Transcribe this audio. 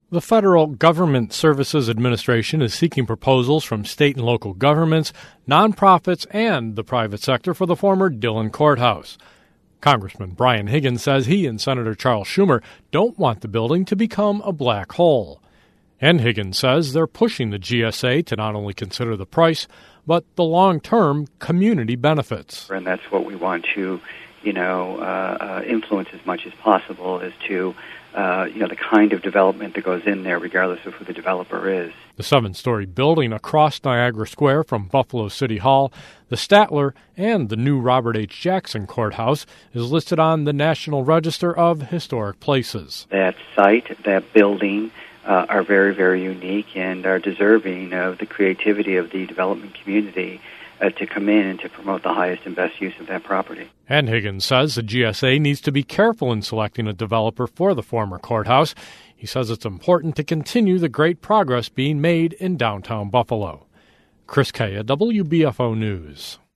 The Federal Government Services Administration is seeking proposals from state and local governments, nonprofits, and the private sector for the former Dillon Courthouse. Congressman Brian Higgins says he and Senator Charles Schumer don't want the building to become a black hole. And Higgins says they're pushing the GSA to not only consider the price, but the long-term community benefits. And that's what we want to, influence as much as possible as to, the kind of development that goes in there, regardless of who the developer is. The 7-story building across Niagara Square from Buffalo City Hall, the Statler, and the new Robert H. Jackson Courthouse is listed on the National Register of Historic Places. That site, that building, are very, very unique and are deserving of the creativity of the development community to come in and to promote the highest and best use of that property. And Higgins says the GSA needs to be careful in selecting a developer for the former courthouse. He says it's important to continue the great progress being made in downtown Buffalo. Chris Kaya, WBFO News.